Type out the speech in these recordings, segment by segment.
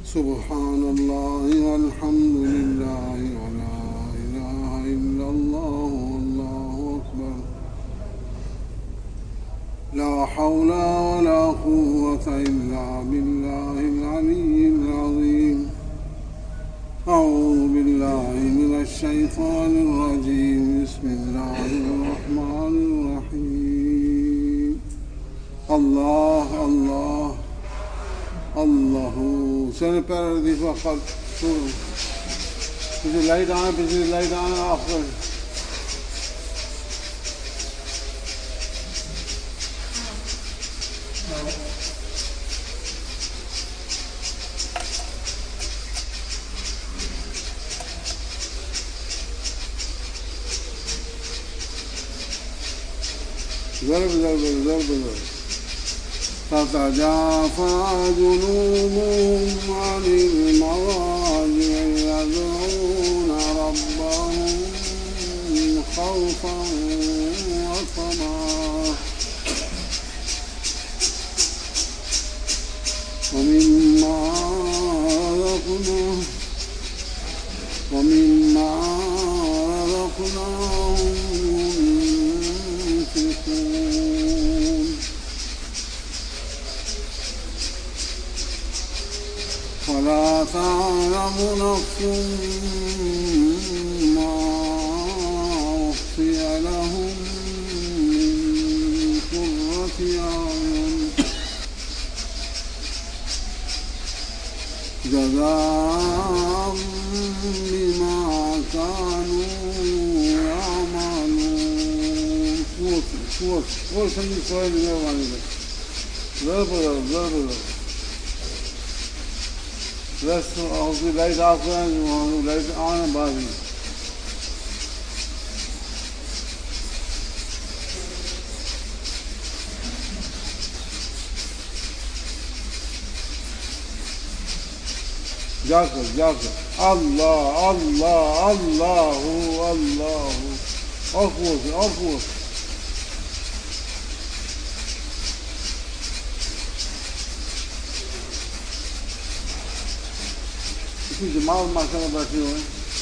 سبحان الله والحمد لله ولا إله إلا الله والله أكبر لا حول ولا قوة إلا بالله العلي العظيم أعوذ بالله من الشيطان الرجيم بسم الله الرحمن الرحيم الله الله الله سنة paradise وقت شروع بيجي لايت آنا آخر ضرب تتجافى جنوبهم عن المضاجع يدعون ربهم خوفا وطمعا ومما رزقناهم ينفقون ولا تعلم نفس ما أخفي لهم من قرة أعين جزاء بما كانوا يعملون. قوة سنجي سؤال اليوم عليك ضرب بس أعوذ لايت آخر لايت آنا بازي जाकर अल्लाह अल्लाह अल्लाह अल्लाह और कुछ इसी जमात माशाल्लाह बैठे हुए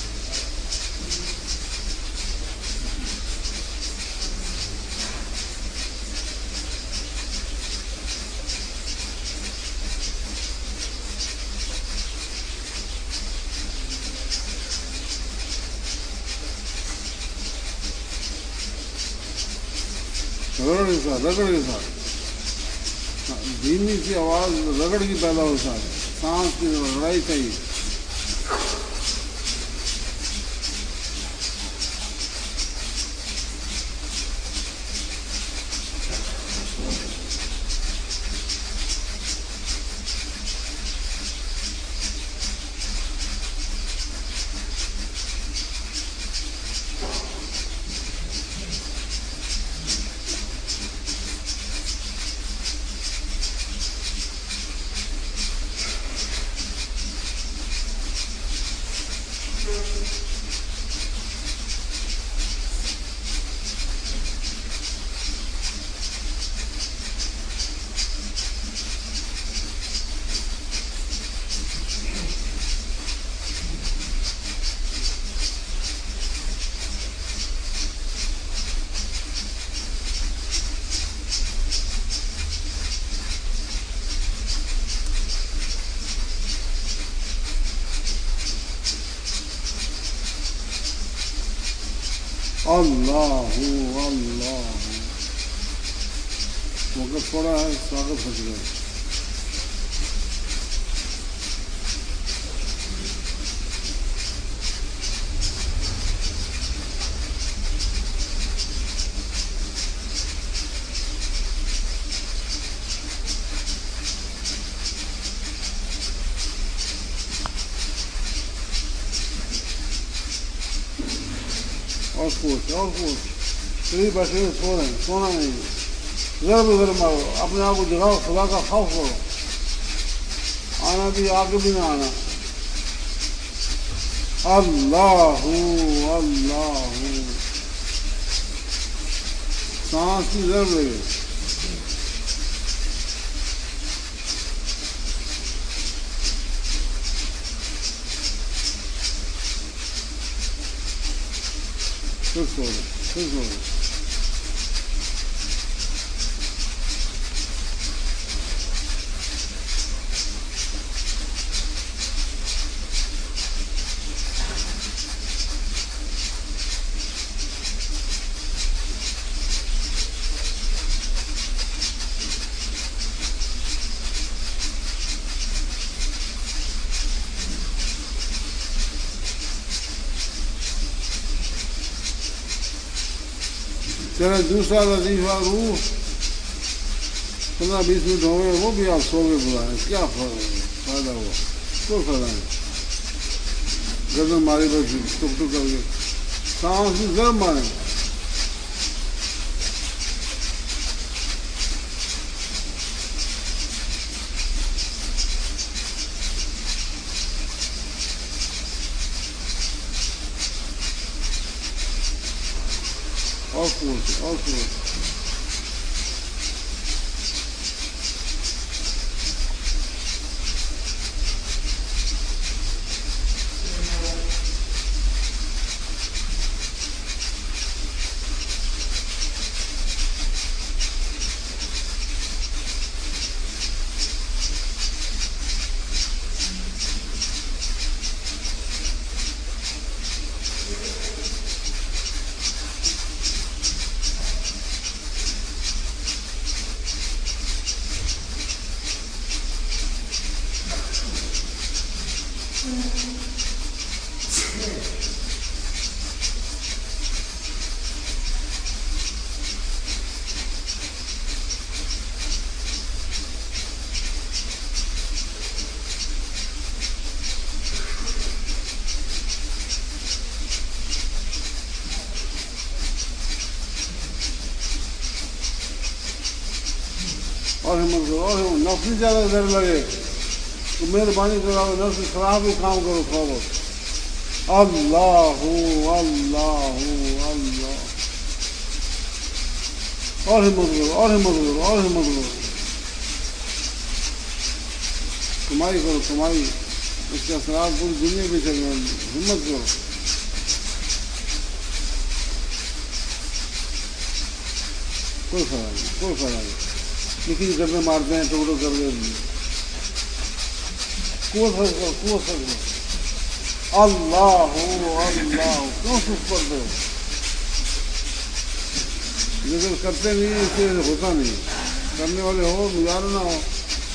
रगड़ के साथ धीमी सी आवाज रगड़ की पैदा हो साथ सांस की लड़ाई चाहिए अल्लाहु अल्लाह वक़्त थोड़ा है स्वागत हो गया और कुछ फ्री बैठे सो रहे हैं सोना नहीं इधर मारो अपने आप को जगाओ खुदा का खौफ करो आना भी आगे भी ना आना अल्लाहु अल्लाहु सांस की जरूरत है फिर सो जाओ, फिर सो जाओ। चले दूसरा लतीफ़ा रूह 15-20 मिनट हो गए, वो भी आप सो के बुलाएं, क्या फायदा हुआ? कोई फायदा नहीं। गर्दन मारी बस टुक टुक करके, सांस भी गर्म मारे। और फोर्स। और हिम्मत करो, और नफ्स ज़्यादा डर लगे तो मेहरबानी करो, नफ्स खराब ही काम करो थोड़ा बहुत। अल्लाह अल्लाह अल्लाह। और हिम्मत करो, और हिम्मत करो, और हिम्मत करो। कमाई करो, कमाई, इसका असरार पूरी दुनिया में चल रहा है। हिम्मत करो। कोई फायदा नहीं, कोई फायदा नहीं। लेकिन करने मारते हैं, टुकड़ो कर दे। अल्लाह अल्लाह, क्यों सुख पड़ते हो? लेकिन करते नहीं, इससे होता नहीं। करने वाले हो, गुजारो ना हो।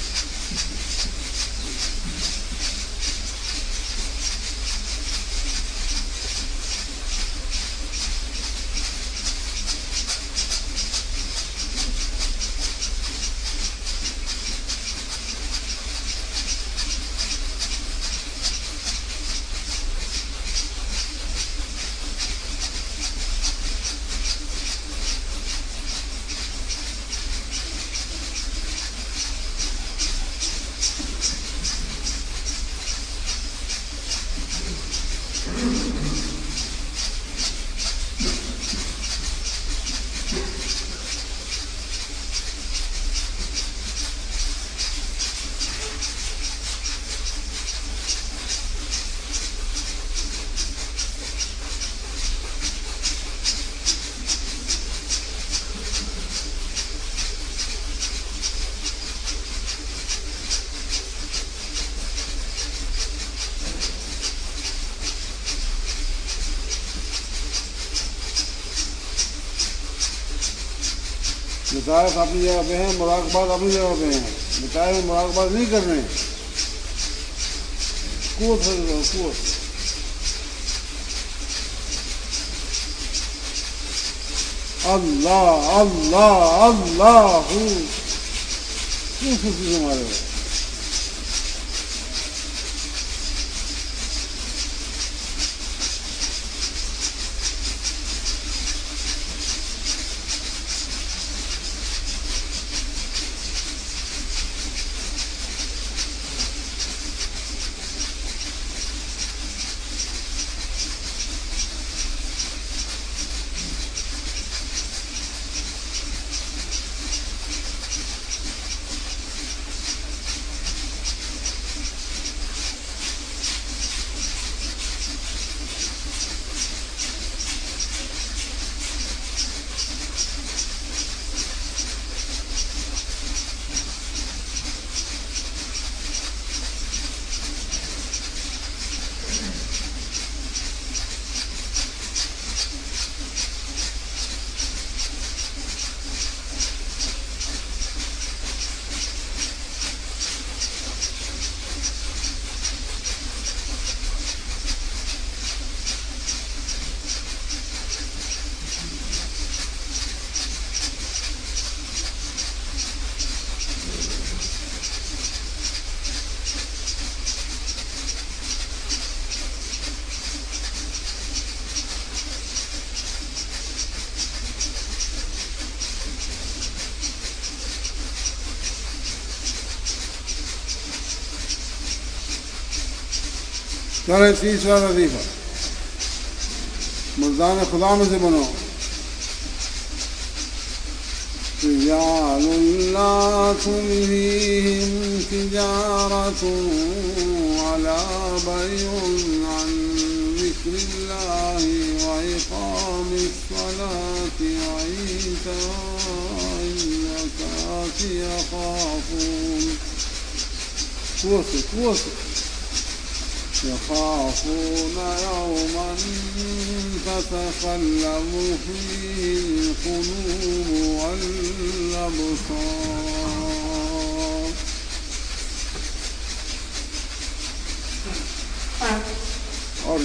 नितायत अपनी जगह पे है, मुराकबात अपनी जगह पे है। नितायत मुराकबात नहीं कर रहे हैं। कुव्वत है, कुव्वत। अल्लाह अल्लाह अल्लाह, क्यों खुशी से मारे? चले तीसरा लतीफ़ा, मुर्दान खुदा में से बनो। रिजालुल्ला तुल्हीहिम तिजारतुन वला बैउन अन ज़िक्रिल्लाहि व इक़ामिस्सलाति व ईताइज़ ज़काति यख़ाफ़ून यौमन ततक़ल्लबु फ़ीहि القلوب والأبصار। और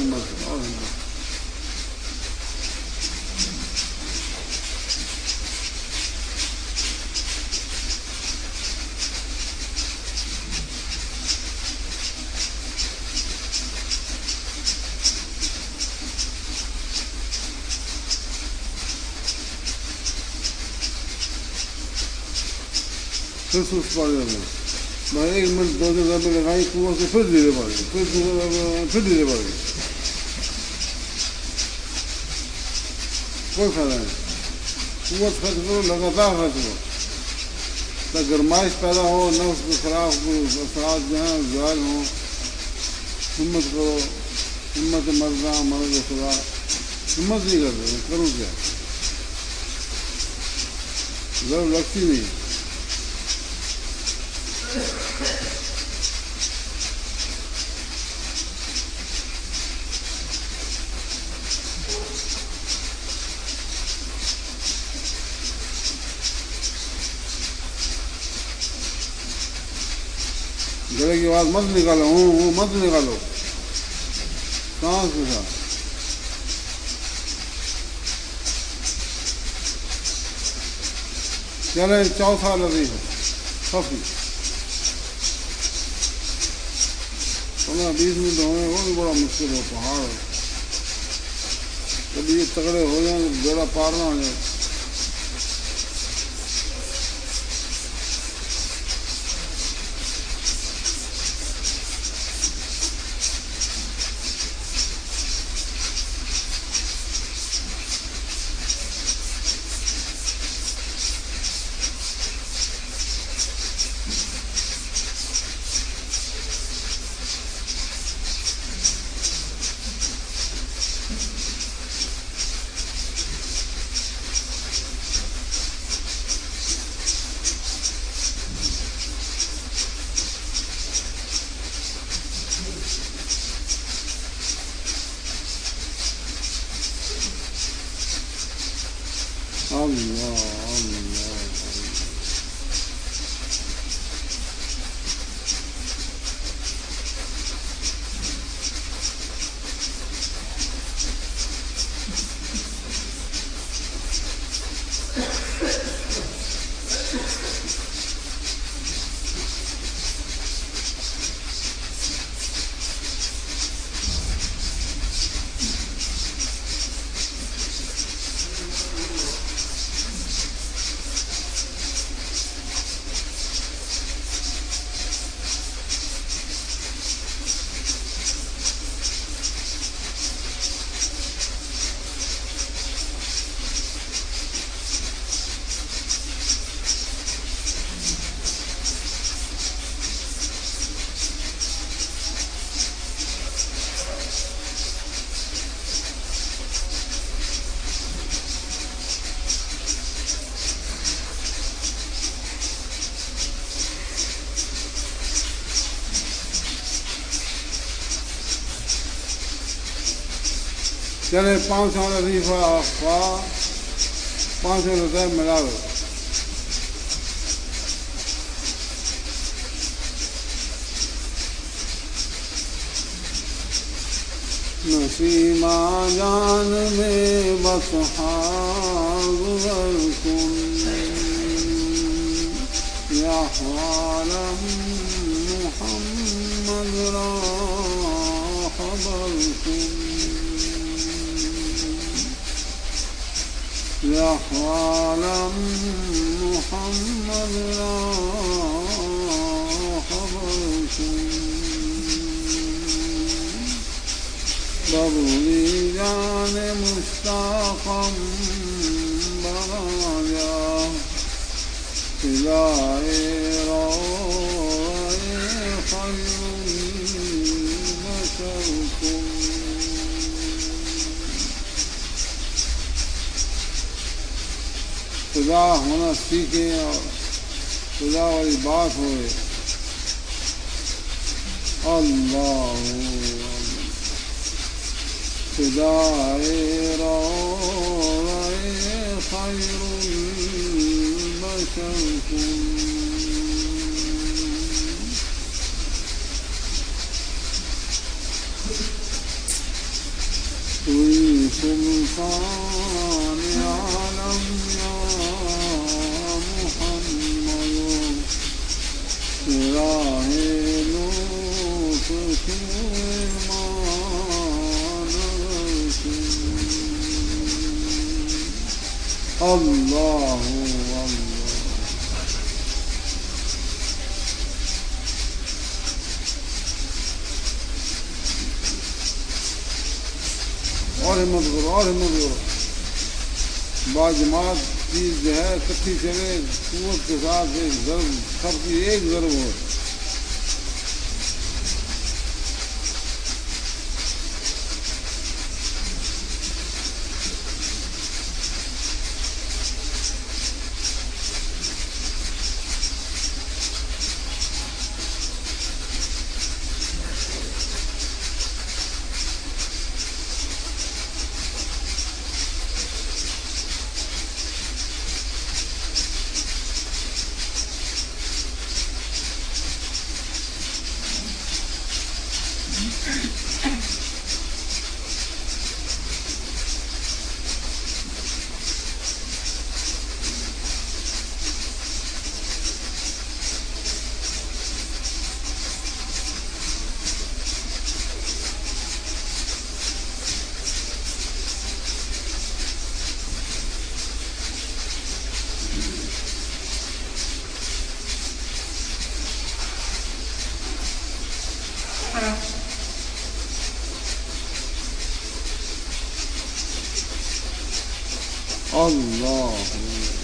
फिर सुस्त पड़ जाते हैं। मैं 1 मिनट 2 जगह पे लगाई कुआं से, फिर धीरे पड़ गई, फिर धीरे पड़ गई, कोई फायदा नहीं। कुआं खर्च करो, लगातार खर्च करो, ताकि गरमाइश पैदा हो, नफ्स को खराब असरात जो हैं ज़ाहिर हों। हिम्मत करो, हिम्मत मर्दा मर्द खुदा, हिम्मत नहीं करते, करूँ क्या, जरूर लगती नहीं। गले की आवाज़ मत निकालो, मत निकालो, सांस के साथ। चले चौथा लतीफ़ा, खफी 15-20 मिनट होने वो भी बड़ा मुश्किल हो, पहाड़ कभी ये तगड़े हो जाए तो बेड़ा पार ना हो जाए। अल्लाह अल्लाह चले 500 लतीफ़ा, 500 लतीफ़ा मिला दो। नसीमा जान में बस हाज़िर कुन या आलम मुहम्मद रा खबर कुन या आलम मुहम्मद रा खबर कुन बबूली जाने मुश्ताक़म बनाया फिदाए रोए खैरुल बशरकुम। फिदा होना सीखें और फिदा वाली बात होए। अल्लाह फिदाए रोए खैरुल बशरकुम। कोई सुल्तान आलम या मुहम्मद राहे लूत अल्लाह और हिम्मत करो और हिम्मत करो। बाजमात चीज जो है इकट्ठी चले कुव्वत के साथ एक ज़र्ब सबकी एक ज़र्ब हो। अल्लाह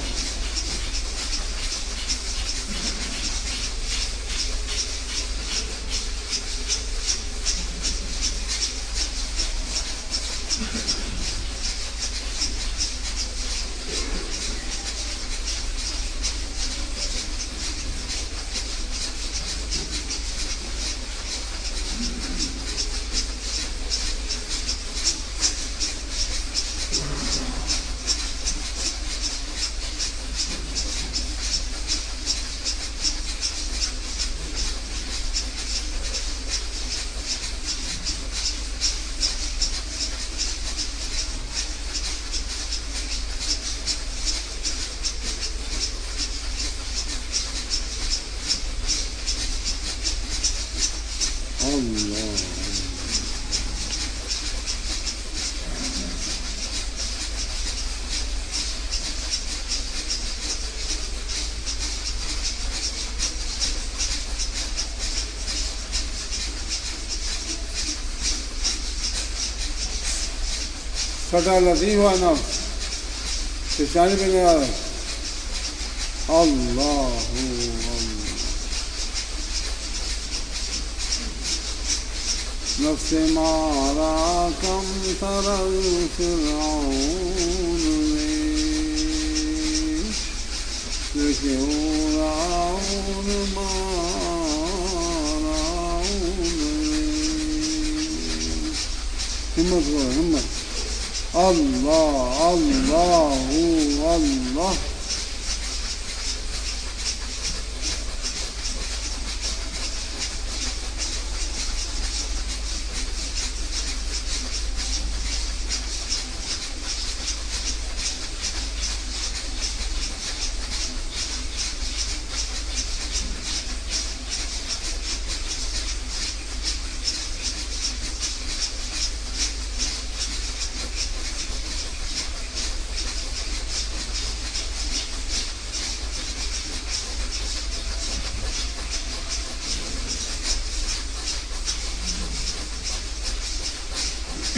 सटा लतीफ़ नफ्स किसानी पे गया है। अल्लाह नफ्स मारा कम तरल फिरऔन में देखे राउन माराउन हिम्मत करो हिम्मत। अल्लाह अल्लाह अल्लाह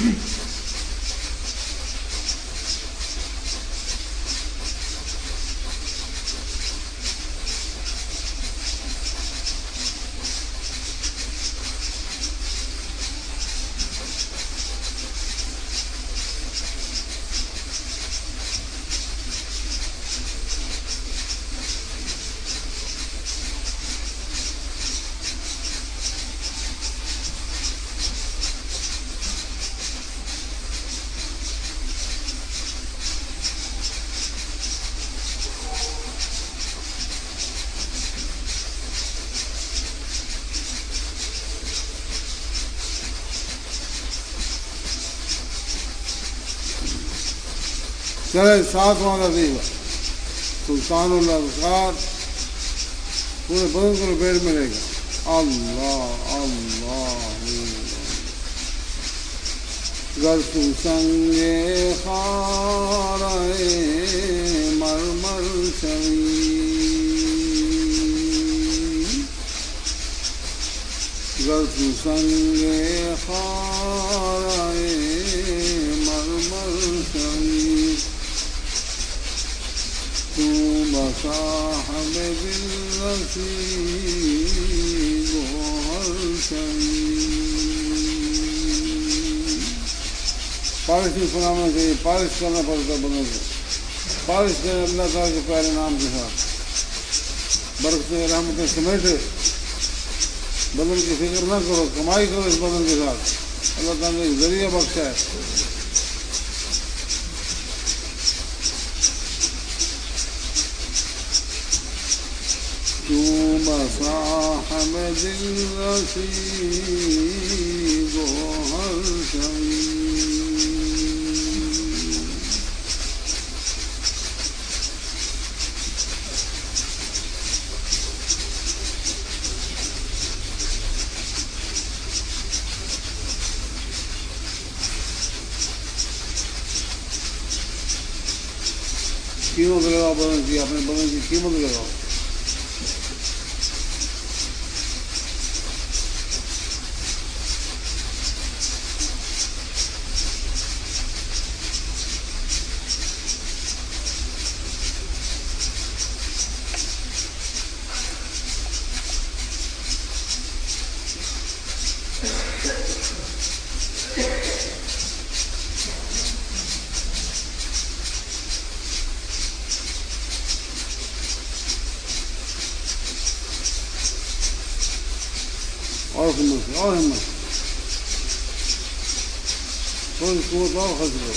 चले 7वां लतीफ़ा सुल्तानुल अज़कार पूरे बदन को लपेट में रहेगा। अल्लाह अल्लाह गर तू संगे खारे मरमर शवी गर तू संगे खारे मरमर शवी तू बसा हमें दिल नसीब हर पालिश में सुनाना चाहिए, पालिश करना पड़ता बदन को। पालिश करें अल्लाह ताला के प्यारे नाम के साथ, बरकतें रहमतें समेटे। बदन की फिक्र ना करो, कमाई करो इस बदन के साथ। अल्लाह ताला ने जरिया बख्शा है। तू बसा हमें दिल नसीब हर शई कीमत लगाओ बदन की, अपने बदन की कीमत लगाओ। और हिम्मत और हिम्मत, थोड़ी कुव्वत और खर्च करो।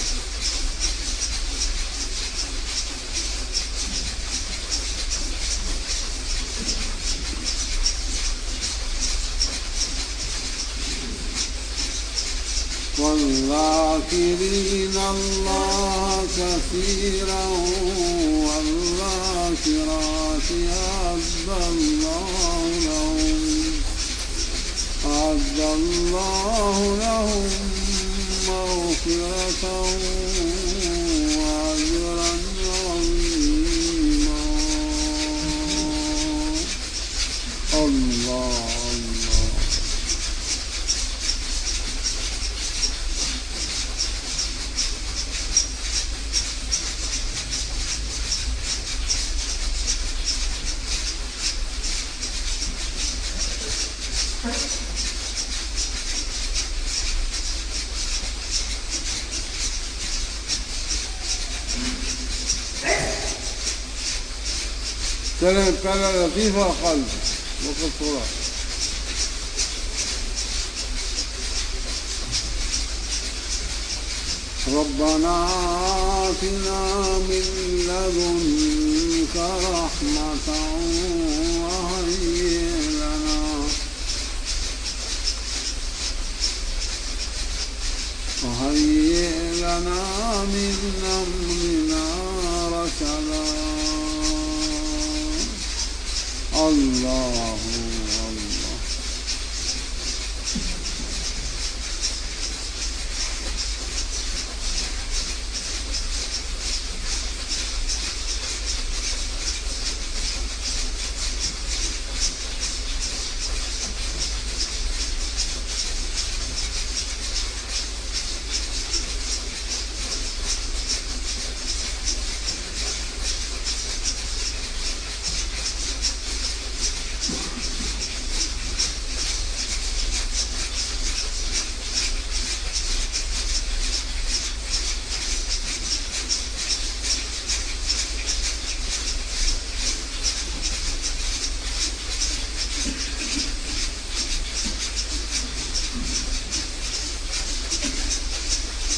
والذاكرين الله كثيرا والذاكرات أعد الله لهم مغفرة وأجرا عظيما. الله चले पहला लतीफ़ा क़ल्ब वक़्त थोड़ा। रब्बना आतिना मिन लदुनका रहमतन वहय्यि लना मिन अम्रिना रशदा। अल्लाह अल्लाह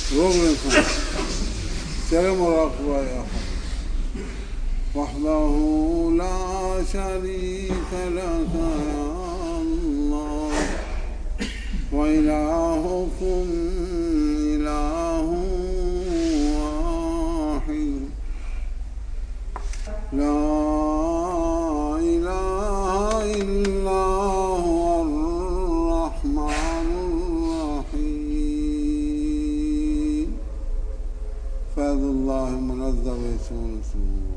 روغ الإنسان ترى مراقبة يا أخي وحده لا شريك لك يا الله وإلهكم إله واحد لا إله إلا هو الرحمن الرحيم فضل الله منزه ويسون سوء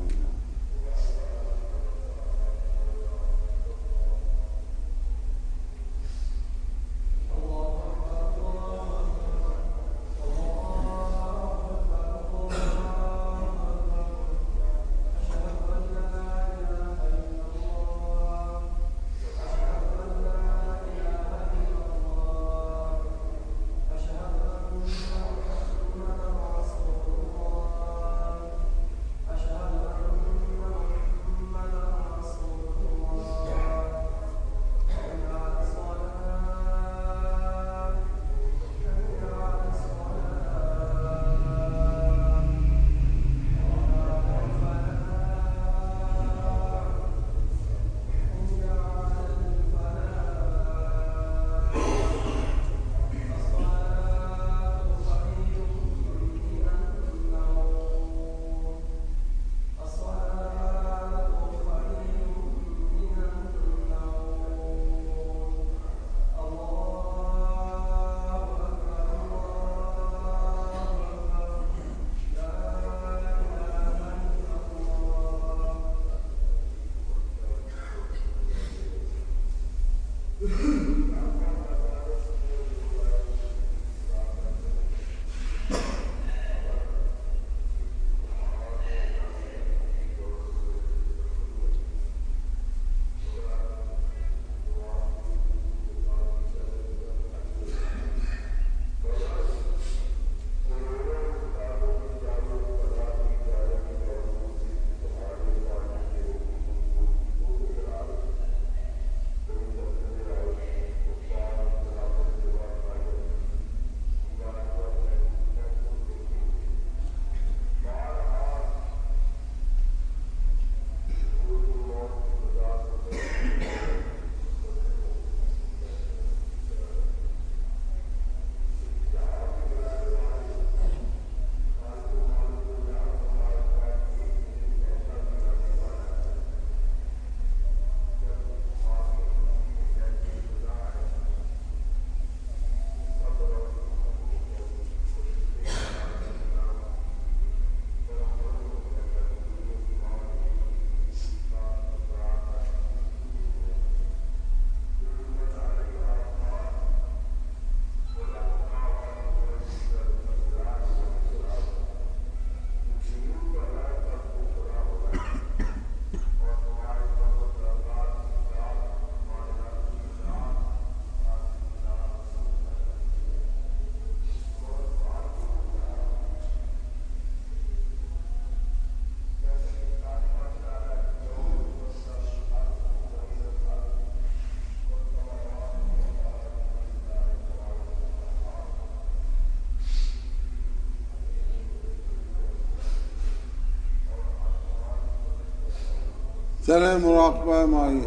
ترى مراقبة معي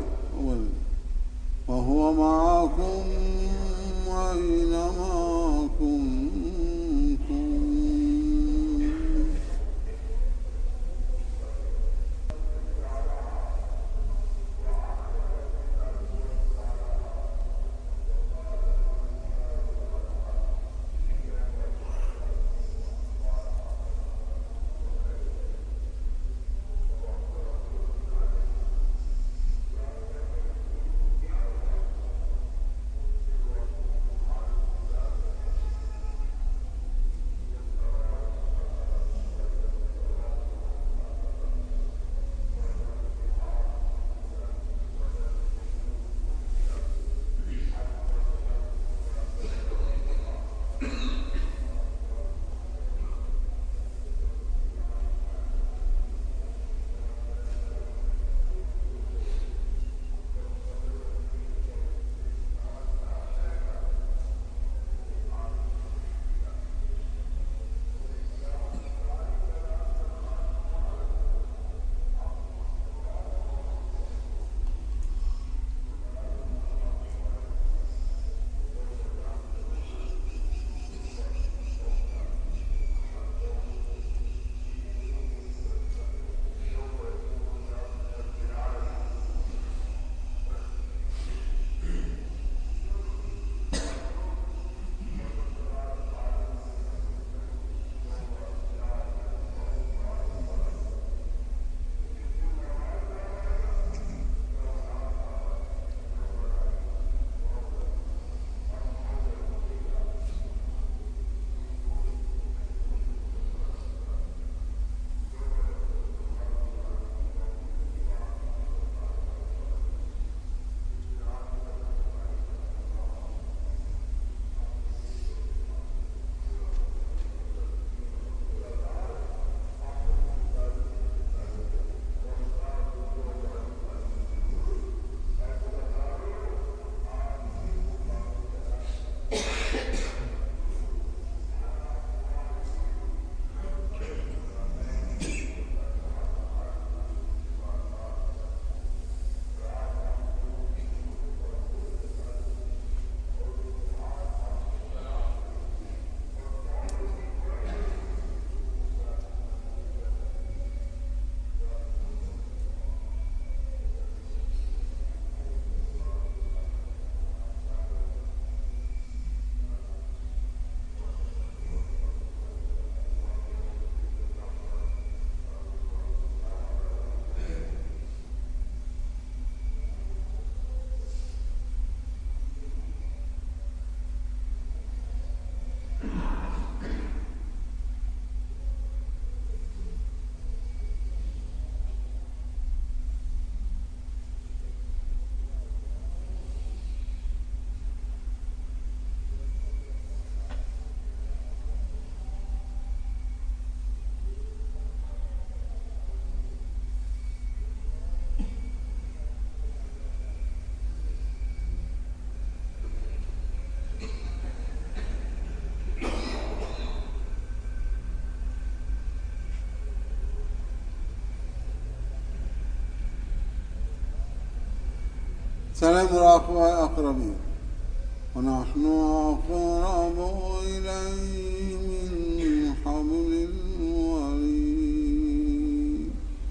وهو معكم أينما كنتم سلام مراقبة أقربين ونحن أقرب إليه من حبل الوريد.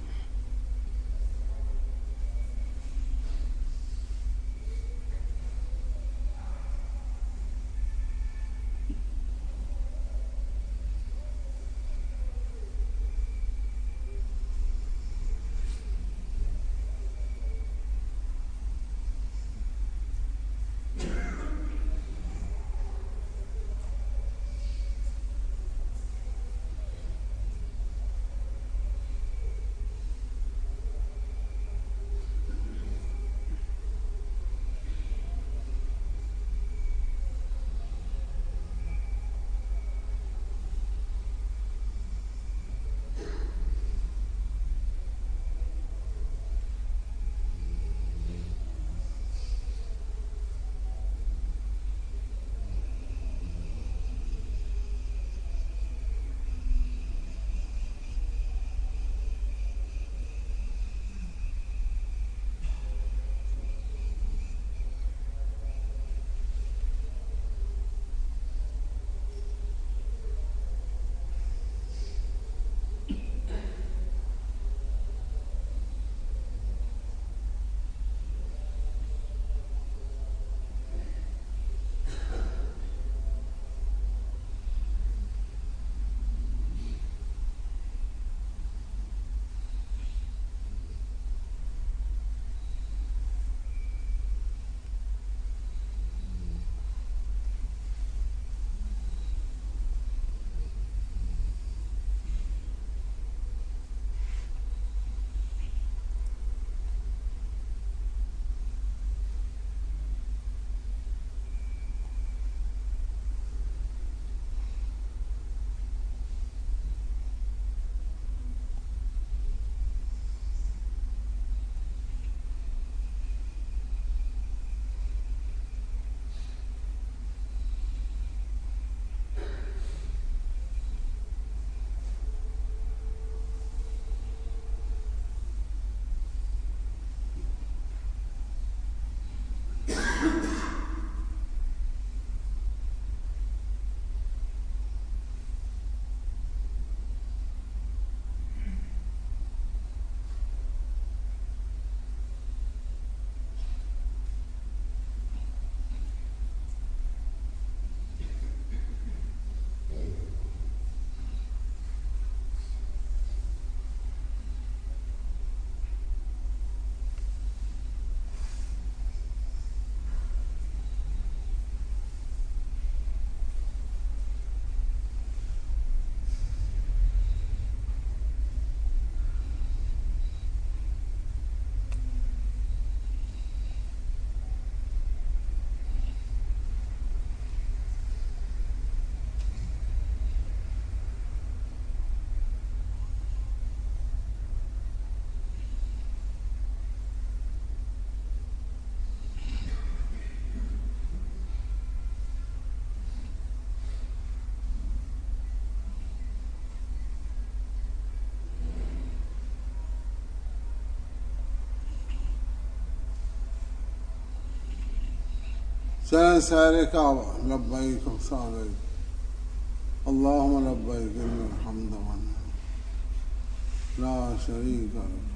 سلام سائر كعبة لبيك وسعديك اللهم لبيك إن الحمد والنعمة لا شريك لك.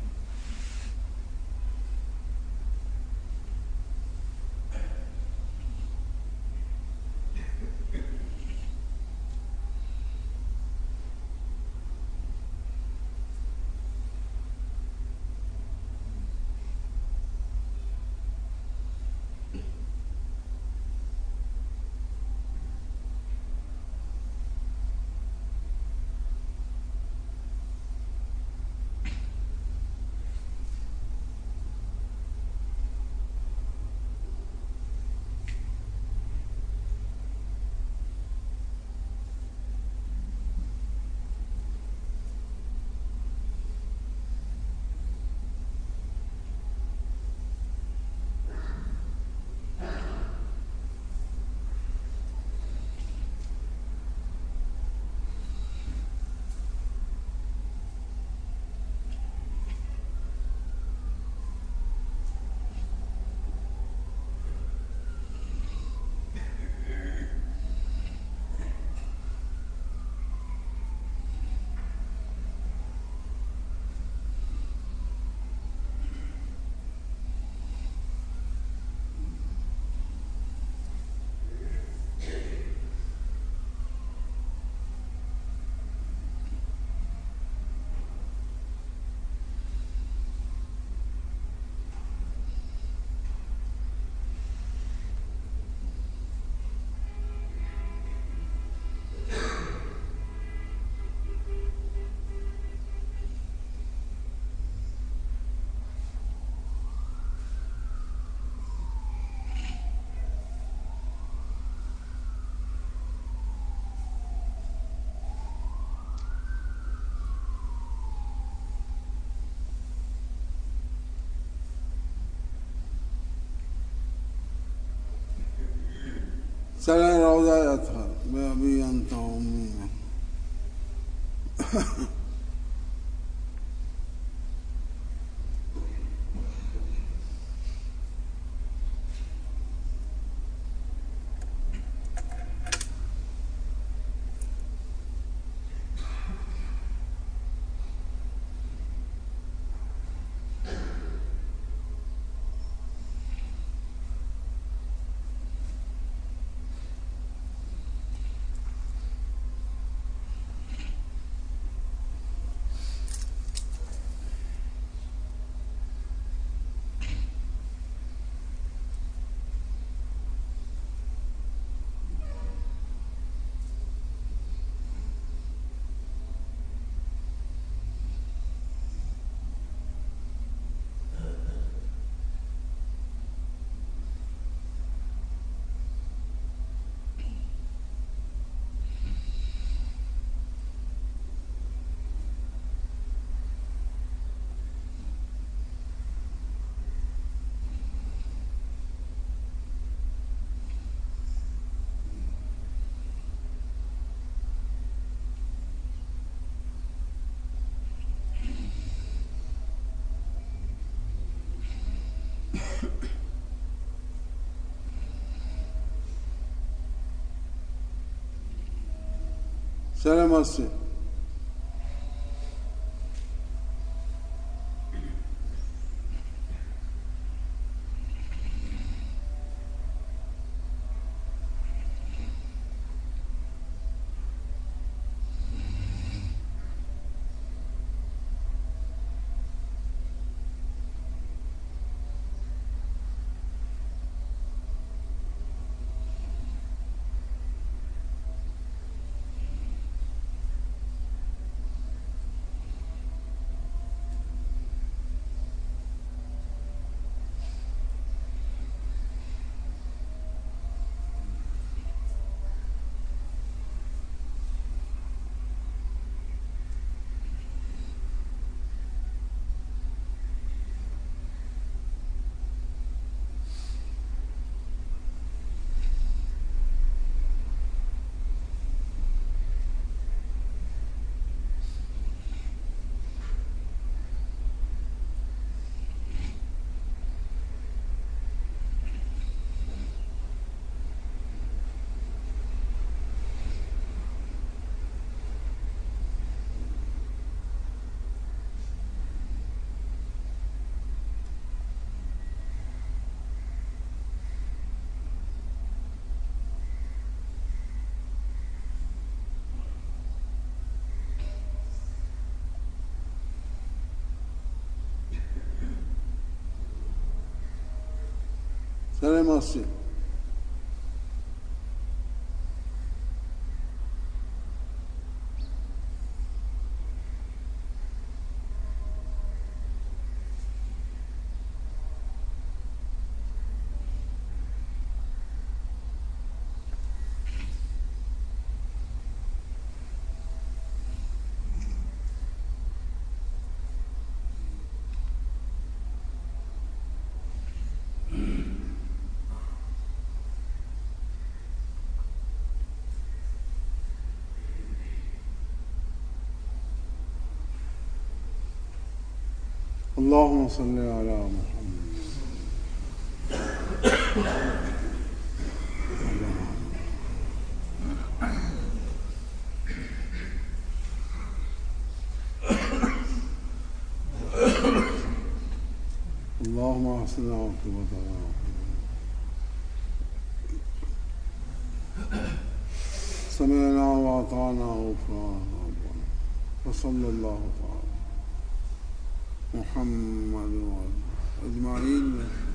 سلام روضة أدخل بأبي أنت وأمي سلام عليكم سلام عليكم اللهم صل على محمد اللهم احسن عاقبتنا سمعنا واطعنا وغفرانا ربنا وصلى الله تعالى محمد وعلى أجمعين